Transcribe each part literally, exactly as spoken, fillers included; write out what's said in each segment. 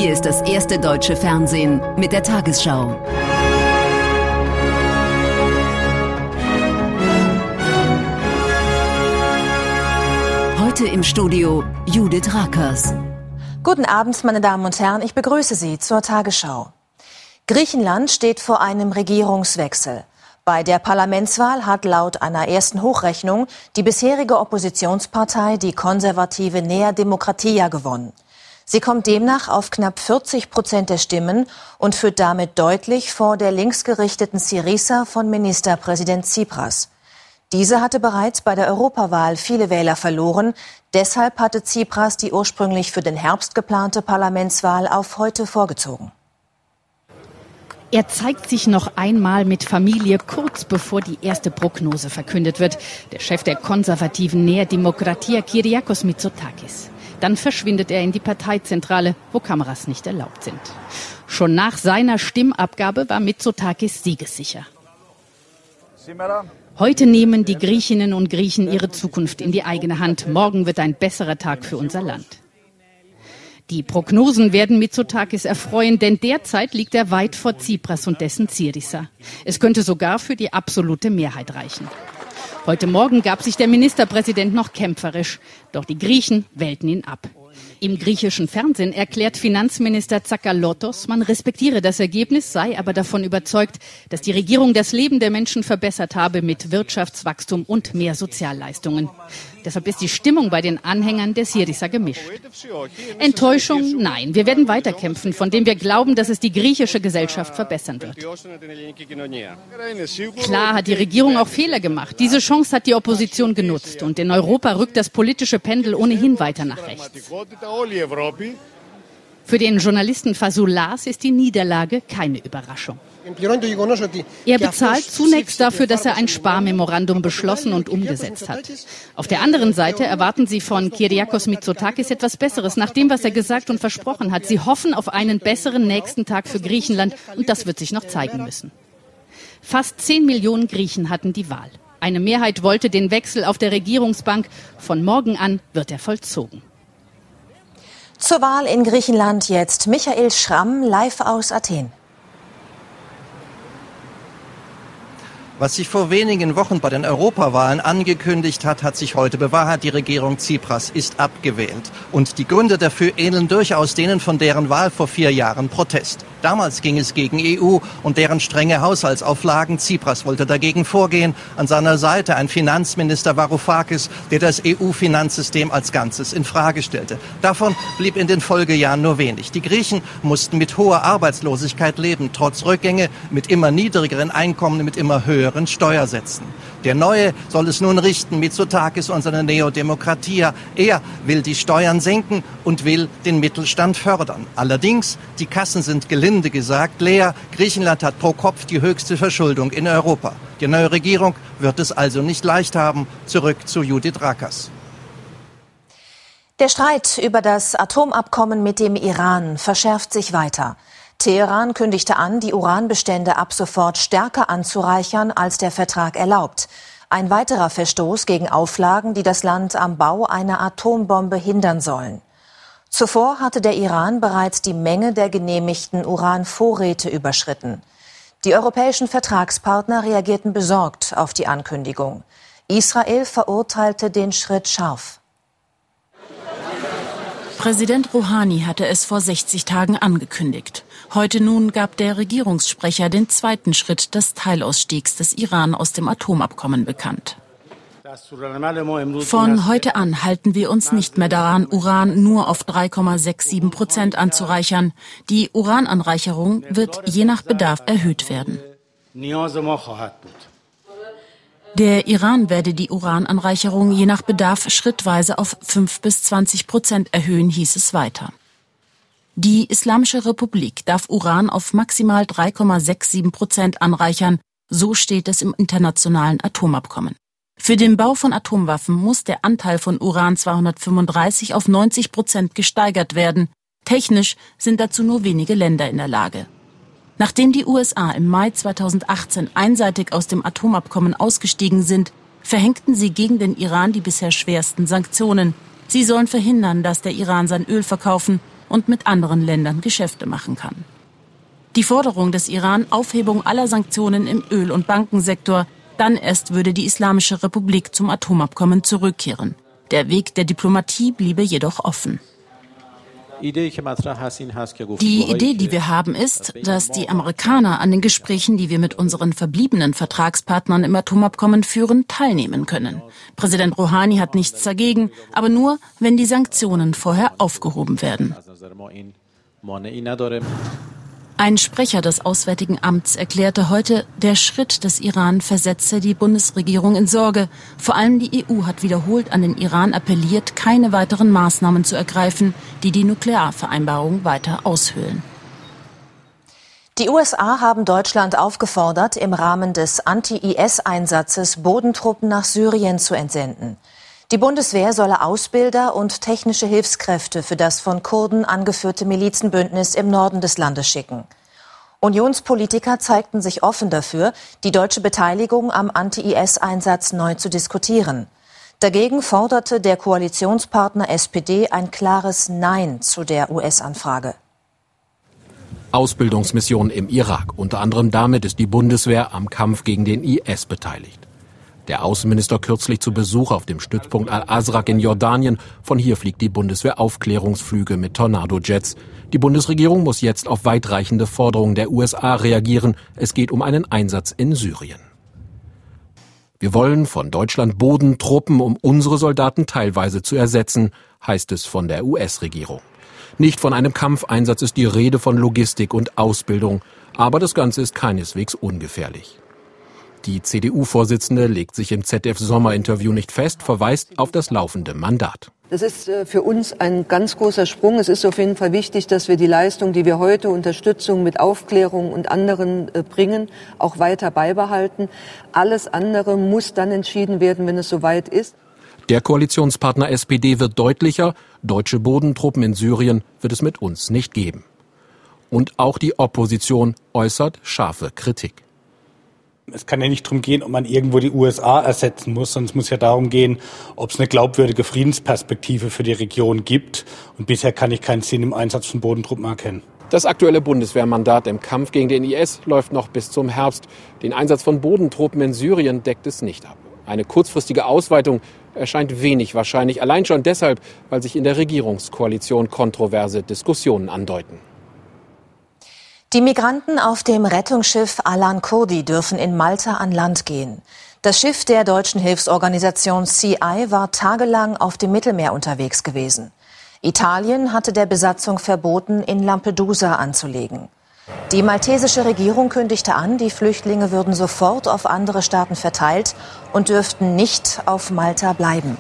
Hier ist das erste deutsche Fernsehen mit der Tagesschau. Heute im Studio Judith Rakers. Guten Abend, meine Damen und Herren, ich begrüße Sie zur Tagesschau. Griechenland steht vor einem Regierungswechsel. Bei der Parlamentswahl hat laut einer ersten Hochrechnung die bisherige Oppositionspartei, die konservative Nea Demokratia, gewonnen. Sie kommt demnach auf knapp vierzig Prozent der Stimmen und führt damit deutlich vor der linksgerichteten Syriza von Ministerpräsident Tsipras. Diese hatte bereits bei der Europawahl viele Wähler verloren. Deshalb hatte Tsipras die ursprünglich für den Herbst geplante Parlamentswahl auf heute vorgezogen. Er zeigt sich noch einmal mit Familie, kurz bevor die erste Prognose verkündet wird. Der Chef der konservativen Nea Demokratia, Kyriakos Mitsotakis. Dann verschwindet er in die Parteizentrale, wo Kameras nicht erlaubt sind. Schon nach seiner Stimmabgabe war Mitsotakis siegessicher. Heute nehmen die Griechinnen und Griechen ihre Zukunft in die eigene Hand. Morgen wird ein besserer Tag für unser Land. Die Prognosen werden Mitsotakis erfreuen, denn derzeit liegt er weit vor Tsipras und dessen Syriza. Es könnte sogar für die absolute Mehrheit reichen. Heute Morgen gab sich der Ministerpräsident noch kämpferisch, doch die Griechen wählten ihn ab. Im griechischen Fernsehen erklärt Finanzminister Tsakalotos, man respektiere das Ergebnis, sei aber davon überzeugt, dass die Regierung das Leben der Menschen verbessert habe mit Wirtschaftswachstum und mehr Sozialleistungen. Deshalb ist die Stimmung bei den Anhängern der Syriza gemischt. Enttäuschung? Nein, wir werden weiterkämpfen, von dem wir glauben, dass es die griechische Gesellschaft verbessern wird. Klar hat die Regierung auch Fehler gemacht. Diese Chance hat die Opposition genutzt. Und in Europa rückt das politische Pendel ohnehin weiter nach rechts. Für den Journalisten Fasoulas ist die Niederlage keine Überraschung. Er bezahlt zunächst dafür, dass er ein Sparmemorandum beschlossen und umgesetzt hat. Auf der anderen Seite erwarten sie von Kyriakos Mitsotakis etwas Besseres, nach dem, was er gesagt und versprochen hat. Sie hoffen auf einen besseren nächsten Tag für Griechenland und das wird sich noch zeigen müssen. Fast zehn Millionen Griechen hatten die Wahl. Eine Mehrheit wollte den Wechsel auf der Regierungsbank. Von morgen an wird er vollzogen. Zur Wahl in Griechenland jetzt Michael Schramm live aus Athen. Was sich vor wenigen Wochen bei den Europawahlen angekündigt hat, hat sich heute bewahrheitet. Die Regierung Tsipras ist abgewählt. Und die Gründe dafür ähneln durchaus denen von deren Wahl vor vier Jahren Protest. Damals ging es gegen E U und deren strenge Haushaltsauflagen. Tsipras wollte dagegen vorgehen. An seiner Seite ein Finanzminister Varoufakis, der das E U-Finanzsystem als Ganzes in Frage stellte. Davon blieb in den Folgejahren nur wenig. Die Griechen mussten mit hoher Arbeitslosigkeit leben, trotz Rückgänge, mit immer niedrigeren Einkommen, mit immer höheren Steuersätzen. Der Neue soll es nun richten, Mitsotakis und seine Nea Demokratia. Er will die Steuern senken und will den Mittelstand fördern. Allerdings, die Kassen sind gelinde gesagt leer. Griechenland hat pro Kopf die höchste Verschuldung in Europa. Die neue Regierung wird es also nicht leicht haben. Zurück zu Judith Rakers. Der Streit über das Atomabkommen mit dem Iran verschärft sich weiter. Teheran kündigte an, die Uranbestände ab sofort stärker anzureichern, als der Vertrag erlaubt. Ein weiterer Verstoß gegen Auflagen, die das Land am Bau einer Atombombe hindern sollen. Zuvor hatte der Iran bereits die Menge der genehmigten Uranvorräte überschritten. Die europäischen Vertragspartner reagierten besorgt auf die Ankündigung. Israel verurteilte den Schritt scharf. Präsident Rouhani hatte es vor sechzig Tagen angekündigt. Heute nun gab der Regierungssprecher den zweiten Schritt des Teilausstiegs des Iran aus dem Atomabkommen bekannt. Von heute an halten wir uns nicht mehr daran, Uran nur auf drei Komma siebenundsechzig Prozent anzureichern. Die Urananreicherung wird je nach Bedarf erhöht werden. Der Iran werde die Urananreicherung je nach Bedarf schrittweise auf fünf bis zwanzig Prozent erhöhen, hieß es weiter. Die Islamische Republik darf Uran auf maximal drei Komma siebenundsechzig Prozent anreichern, so steht es im internationalen Atomabkommen. Für den Bau von Atomwaffen muss der Anteil von Uran zweihundertfünfunddreißig auf neunzig Prozent gesteigert werden. Technisch sind dazu nur wenige Länder in der Lage. Nachdem die U S A im Mai zweitausendachtzehn einseitig aus dem Atomabkommen ausgestiegen sind, verhängten sie gegen den Iran die bisher schwersten Sanktionen. Sie sollen verhindern, dass der Iran sein Öl verkaufen und mit anderen Ländern Geschäfte machen kann. Die Forderung des Iran, Aufhebung aller Sanktionen im Öl- und Bankensektor, dann erst würde die Islamische Republik zum Atomabkommen zurückkehren. Der Weg der Diplomatie bliebe jedoch offen. Die Idee, die wir haben, ist, dass die Amerikaner an den Gesprächen, die wir mit unseren verbliebenen Vertragspartnern im Atomabkommen führen, teilnehmen können. Präsident Rouhani hat nichts dagegen, aber nur, wenn die Sanktionen vorher aufgehoben werden. Ein Sprecher des Auswärtigen Amts erklärte heute, der Schritt des Iran versetze die Bundesregierung in Sorge. Vor allem die E U hat wiederholt an den Iran appelliert, keine weiteren Maßnahmen zu ergreifen, die die Nuklearvereinbarung weiter aushöhlen. Die U S A haben Deutschland aufgefordert, im Rahmen des Anti-I S-Einsatzes Bodentruppen nach Syrien zu entsenden. Die Bundeswehr solle Ausbilder und technische Hilfskräfte für das von Kurden angeführte Milizenbündnis im Norden des Landes schicken. Unionspolitiker zeigten sich offen dafür, die deutsche Beteiligung am Anti-I S-Einsatz neu zu diskutieren. Dagegen forderte der Koalitionspartner S P D ein klares Nein zu der U S-Anfrage. Ausbildungsmission im Irak. Unter anderem damit ist die Bundeswehr am Kampf gegen den I S beteiligt. Der Außenminister kürzlich zu Besuch auf dem Stützpunkt Al-Azraq in Jordanien. Von hier fliegt die Bundeswehr Aufklärungsflüge mit Tornado-Jets. Die Bundesregierung muss jetzt auf weitreichende Forderungen der U S A reagieren. Es geht um einen Einsatz in Syrien. Wir wollen von Deutschland Bodentruppen, um unsere Soldaten teilweise zu ersetzen, heißt es von der U S-Regierung. Nicht von einem Kampfeinsatz ist die Rede, von Logistik und Ausbildung. Aber das Ganze ist keineswegs ungefährlich. Die C D U-Vorsitzende legt sich im Z D F-Sommerinterview nicht fest, verweist auf das laufende Mandat. Das ist für uns ein ganz großer Sprung. Es ist auf jeden Fall wichtig, dass wir die Leistung, die wir heute Unterstützung mit Aufklärung und anderen bringen, auch weiter beibehalten. Alles andere muss dann entschieden werden, wenn es soweit ist. Der Koalitionspartner S P D wird deutlicher, deutsche Bodentruppen in Syrien wird es mit uns nicht geben. Und auch die Opposition äußert scharfe Kritik. Es kann ja nicht darum gehen, ob man irgendwo die U S A ersetzen muss, sondern es muss ja darum gehen, ob es eine glaubwürdige Friedensperspektive für die Region gibt. Und bisher kann ich keinen Sinn im Einsatz von Bodentruppen erkennen. Das aktuelle Bundeswehrmandat im Kampf gegen den I S läuft noch bis zum Herbst. Den Einsatz von Bodentruppen in Syrien deckt es nicht ab. Eine kurzfristige Ausweitung erscheint wenig wahrscheinlich, allein schon deshalb, weil sich in der Regierungskoalition kontroverse Diskussionen andeuten. Die Migranten auf dem Rettungsschiff Alan Kurdi dürfen in Malta an Land gehen. Das Schiff der deutschen Hilfsorganisation C I war tagelang auf dem Mittelmeer unterwegs gewesen. Italien hatte der Besatzung verboten, in Lampedusa anzulegen. Die maltesische Regierung kündigte an, die Flüchtlinge würden sofort auf andere Staaten verteilt und dürften nicht auf Malta bleiben.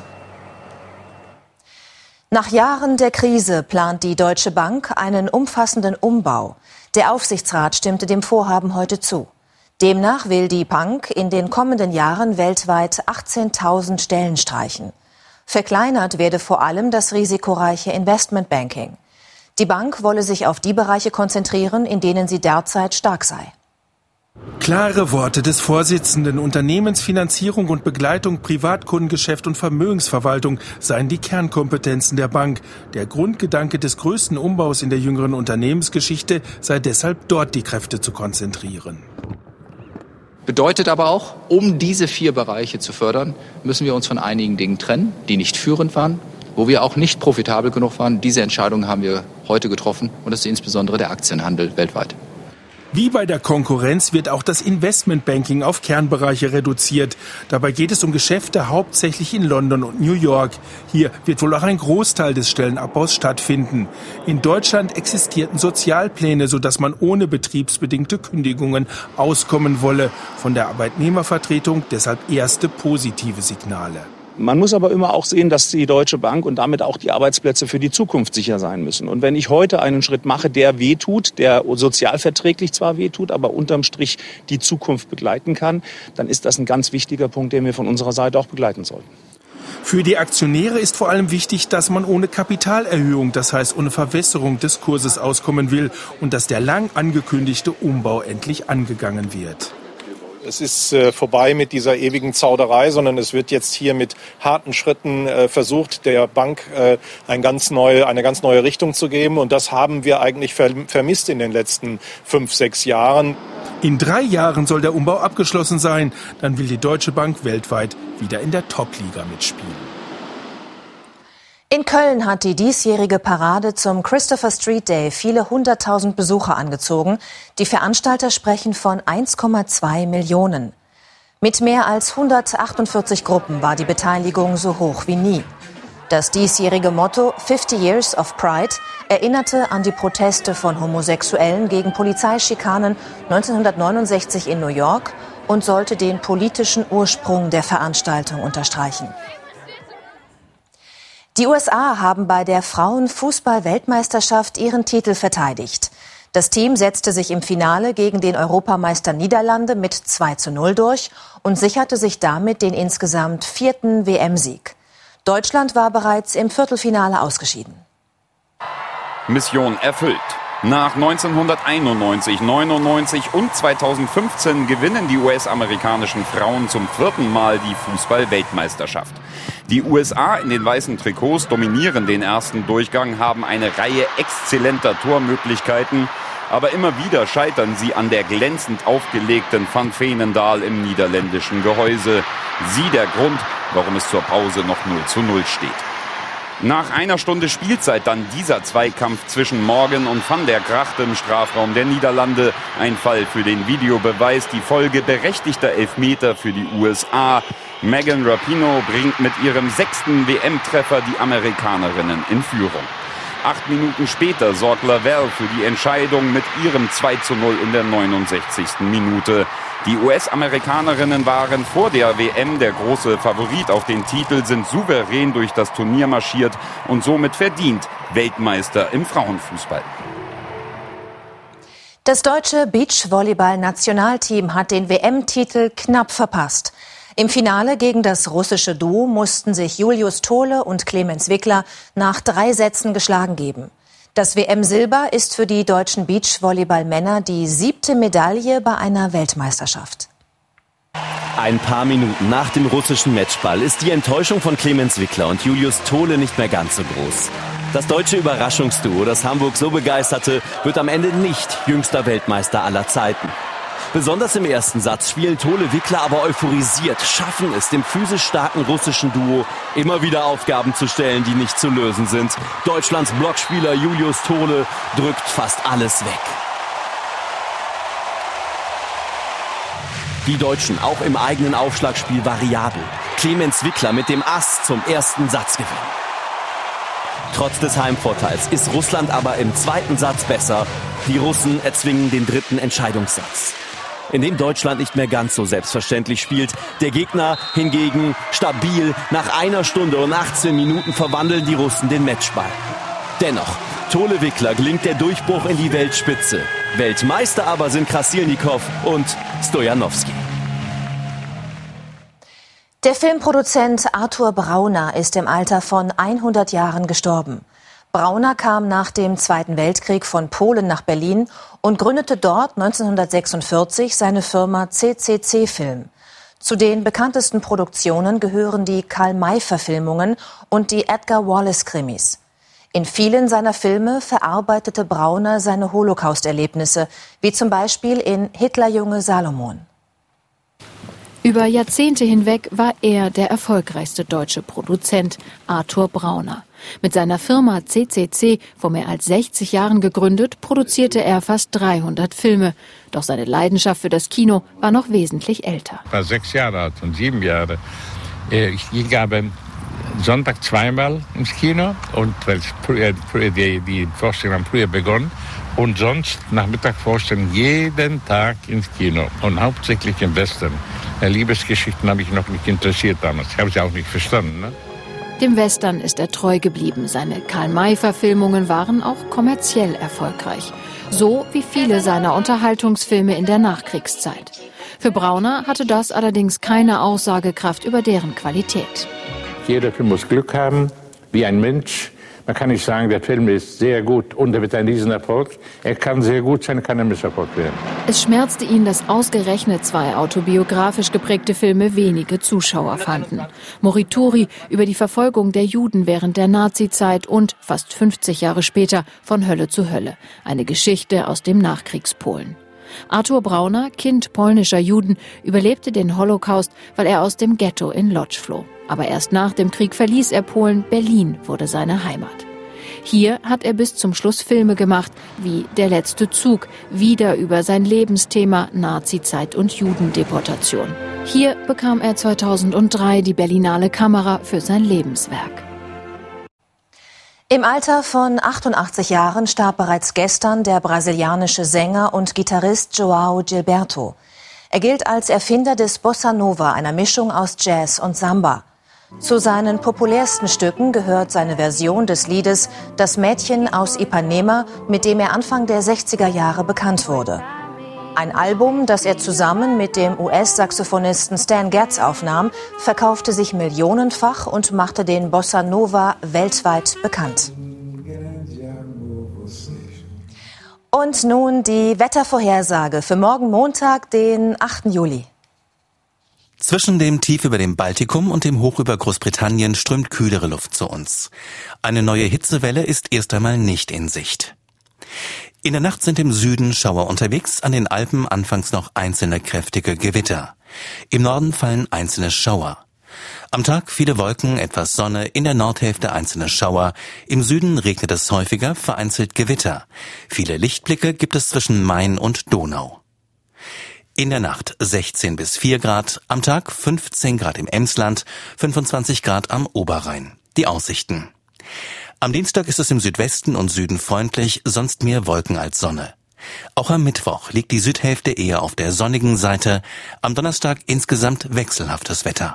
Nach Jahren der Krise plant die Deutsche Bank einen umfassenden Umbau. Der Aufsichtsrat stimmte dem Vorhaben heute zu. Demnach will die Bank in den kommenden Jahren weltweit achtzehntausend Stellen streichen. Verkleinert werde vor allem das risikoreiche Investmentbanking. Die Bank wolle sich auf die Bereiche konzentrieren, in denen sie derzeit stark sei. Klare Worte des Vorsitzenden. Unternehmensfinanzierung und Begleitung, Privatkundengeschäft und Vermögensverwaltung seien die Kernkompetenzen der Bank. Der Grundgedanke des größten Umbaus in der jüngeren Unternehmensgeschichte sei deshalb, dort die Kräfte zu konzentrieren. Bedeutet aber auch, um diese vier Bereiche zu fördern, müssen wir uns von einigen Dingen trennen, die nicht führend waren, wo wir auch nicht profitabel genug waren. Diese Entscheidung haben wir heute getroffen und das ist insbesondere der Aktienhandel weltweit. Wie bei der Konkurrenz wird auch das Investmentbanking auf Kernbereiche reduziert. Dabei geht es um Geschäfte hauptsächlich in London und New York. Hier wird wohl auch ein Großteil des Stellenabbaus stattfinden. In Deutschland existierten Sozialpläne, sodass man ohne betriebsbedingte Kündigungen auskommen wolle. Von der Arbeitnehmervertretung deshalb erste positive Signale. Man muss aber immer auch sehen, dass die Deutsche Bank und damit auch die Arbeitsplätze für die Zukunft sicher sein müssen. Und wenn ich heute einen Schritt mache, der wehtut, der sozialverträglich zwar wehtut, aber unterm Strich die Zukunft begleiten kann, dann ist das ein ganz wichtiger Punkt, den wir von unserer Seite auch begleiten sollten. Für die Aktionäre ist vor allem wichtig, dass man ohne Kapitalerhöhung, das heißt ohne Verwässerung des Kurses auskommen will und dass der lang angekündigte Umbau endlich angegangen wird. Es ist äh, vorbei mit dieser ewigen Zauderei, sondern es wird jetzt hier mit harten Schritten äh, versucht, der Bank äh, ein ganz neue, eine ganz neue Richtung zu geben. Und das haben wir eigentlich ver- vermisst in den letzten fünf, sechs Jahren. In drei Jahren soll der Umbau abgeschlossen sein. Dann will die Deutsche Bank weltweit wieder in der Top-Liga mitspielen. In Köln hat die diesjährige Parade zum Christopher Street Day viele hunderttausend Besucher angezogen. Die Veranstalter sprechen von eins Komma zwei Millionen. Mit mehr als hundertachtundvierzig Gruppen war die Beteiligung so hoch wie nie. Das diesjährige Motto fifty Years of Pride erinnerte an die Proteste von Homosexuellen gegen Polizeischikanen neunzehnhundertneunundsechzig in New York und sollte den politischen Ursprung der Veranstaltung unterstreichen. Die U S A haben bei der Frauenfußball-Weltmeisterschaft ihren Titel verteidigt. Das Team setzte sich im Finale gegen den Europameister Niederlande mit zwei zu null durch und sicherte sich damit den insgesamt vierten W M-Sieg. Deutschland war bereits im Viertelfinale ausgeschieden. Mission erfüllt. Nach neunzehnhunderteinundneunzig, neunundneunzig und zweitausendfünfzehn gewinnen die U S-amerikanischen Frauen zum vierten Mal die Fußball-Weltmeisterschaft. Die U S A in den weißen Trikots dominieren den ersten Durchgang, haben eine Reihe exzellenter Tormöglichkeiten, aber immer wieder scheitern sie an der glänzend aufgelegten Van Veenendaal im niederländischen Gehäuse. Sie der Grund, warum es zur Pause noch null zu null steht. Nach einer Stunde Spielzeit dann dieser Zweikampf zwischen Morgan und Van der Gracht im Strafraum der Niederlande. Ein Fall für den Videobeweis, die Folge berechtigter Elfmeter für die U S A. Megan Rapinoe bringt mit ihrem sechsten W M-Treffer die Amerikanerinnen in Führung. Acht Minuten später sorgt Lavelle für die Entscheidung mit ihrem zwei zu null in der neunundsechzigsten Minute. Die U S-Amerikanerinnen waren vor der W M der große Favorit auf den Titel, sind souverän durch das Turnier marschiert und somit verdient Weltmeister im Frauenfußball. Das deutsche Beachvolleyball-Nationalteam hat den W M-Titel knapp verpasst. Im Finale gegen das russische Duo mussten sich Julius Tole und Clemens Wickler nach drei Sätzen geschlagen geben. Das W M-Silber ist für die deutschen Beachvolleyball-Männer die siebte Medaille bei einer Weltmeisterschaft. Ein paar Minuten nach dem russischen Matchball ist die Enttäuschung von Clemens Wickler und Julius Tole nicht mehr ganz so groß. Das deutsche Überraschungsduo, das Hamburg so begeisterte, wird am Ende nicht jüngster Weltmeister aller Zeiten. Besonders im ersten Satz spielen Tole Wickler aber euphorisiert, schaffen es dem physisch starken russischen Duo immer wieder Aufgaben zu stellen, die nicht zu lösen sind. Deutschlands Blockspieler Julius Tole drückt fast alles weg. Die Deutschen auch im eigenen Aufschlagspiel variabel. Clemens Wickler mit dem Ass zum ersten Satzgewinn. Trotz des Heimvorteils ist Russland aber im zweiten Satz besser. Die Russen erzwingen den dritten Entscheidungssatz, in dem Deutschland nicht mehr ganz so selbstverständlich spielt. Der Gegner hingegen stabil. Nach einer Stunde und achtzehn Minuten verwandeln die Russen den Matchball. Dennoch, Tole Wickler gelingt der Durchbruch in die Weltspitze. Weltmeister aber sind Krasilnikow und Stojanowski. Der Filmproduzent Arthur Brauner ist im Alter von hundert Jahren gestorben. Brauner kam nach dem Zweiten Weltkrieg von Polen nach Berlin und gründete dort neunzehnhundertsechsundvierzig seine Firma C C C Film. Zu den bekanntesten Produktionen gehören die Karl-May-Verfilmungen und die Edgar Wallace-Krimis. In vielen seiner Filme verarbeitete Brauner seine Holocaust-Erlebnisse, wie zum Beispiel in Hitlerjunge Salomon. Über Jahrzehnte hinweg war er der erfolgreichste deutsche Produzent, Arthur Brauner. Mit seiner Firma C C C, vor mehr als sechzig Jahren gegründet, produzierte er fast dreihundert Filme. Doch seine Leidenschaft für das Kino war noch wesentlich älter. Ich war sechs Jahre alt und sieben Jahre. Ich ging aber Sonntag zweimal ins Kino, und weil früher, früher die, die Vorstellung haben früher begonnen. Und sonst nach Mittagvorstellung jeden Tag ins Kino und hauptsächlich im Western. Liebesgeschichten habe ich noch nicht interessiert damals. Ich habe sie auch nicht verstanden. Ne? Dem Western ist er treu geblieben. Seine Karl-May-Verfilmungen waren auch kommerziell erfolgreich. So wie viele seiner Unterhaltungsfilme in der Nachkriegszeit. Für Brauner hatte das allerdings keine Aussagekraft über deren Qualität. Jeder Film muss Glück haben, wie ein Mensch. Man kann nicht sagen, der Film ist sehr gut und er wird ein Riesenerfolg. Er kann sehr gut sein, kann ein Misserfolg werden. Es schmerzte ihn, dass ausgerechnet zwei autobiografisch geprägte Filme wenige Zuschauer fanden. Morituri über die Verfolgung der Juden während der Nazizeit und, fast fünfzig Jahre später, Von Hölle zu Hölle. Eine Geschichte aus dem Nachkriegspolen. Arthur Brauner, Kind polnischer Juden, überlebte den Holocaust, weil er aus dem Ghetto in Lodz floh. Aber erst nach dem Krieg verließ er Polen, Berlin wurde seine Heimat. Hier hat er bis zum Schluss Filme gemacht, wie Der letzte Zug, wieder über sein Lebensthema Nazizeit und Judendeportation. Hier bekam er zweitausenddrei die Berlinale Kamera für sein Lebenswerk. Im Alter von achtundachtzig Jahren starb bereits gestern der brasilianische Sänger und Gitarrist João Gilberto. Er gilt als Erfinder des Bossa Nova, einer Mischung aus Jazz und Samba. Zu seinen populärsten Stücken gehört seine Version des Liedes Das Mädchen aus Ipanema, mit dem er Anfang der sechziger Jahre bekannt wurde. Ein Album, das er zusammen mit dem U S-Saxophonisten Stan Getz aufnahm, verkaufte sich millionenfach und machte den Bossa Nova weltweit bekannt. Und nun die Wettervorhersage für morgen Montag, den achten Juli. Zwischen dem Tief über dem Baltikum und dem Hoch über Großbritannien strömt kühlere Luft zu uns. Eine neue Hitzewelle ist erst einmal nicht in Sicht. In der Nacht sind im Süden Schauer unterwegs, an den Alpen anfangs noch einzelne kräftige Gewitter. Im Norden fallen einzelne Schauer. Am Tag viele Wolken, etwas Sonne, in der Nordhälfte einzelne Schauer. Im Süden regnet es häufiger, vereinzelt Gewitter. Viele Lichtblicke gibt es zwischen Main und Donau. In der Nacht sechzehn bis vier Grad, am Tag fünfzehn Grad im Emsland, fünfundzwanzig Grad am Oberrhein. Die Aussichten. Am Dienstag ist es im Südwesten und Süden freundlich, sonst mehr Wolken als Sonne. Auch am Mittwoch liegt die Südhälfte eher auf der sonnigen Seite, am Donnerstag insgesamt wechselhaftes Wetter.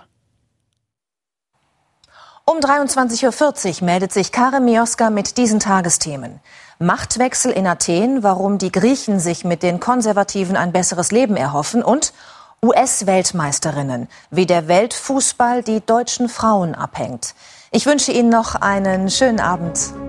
Um dreiundzwanzig Uhr vierzig meldet sich Karin Mioska mit diesen Tagesthemen. Machtwechsel in Athen, warum die Griechen sich mit den Konservativen ein besseres Leben erhoffen und U S-Weltmeisterinnen, wie der Weltfußball die deutschen Frauen abhängt. Ich wünsche Ihnen noch einen schönen Abend.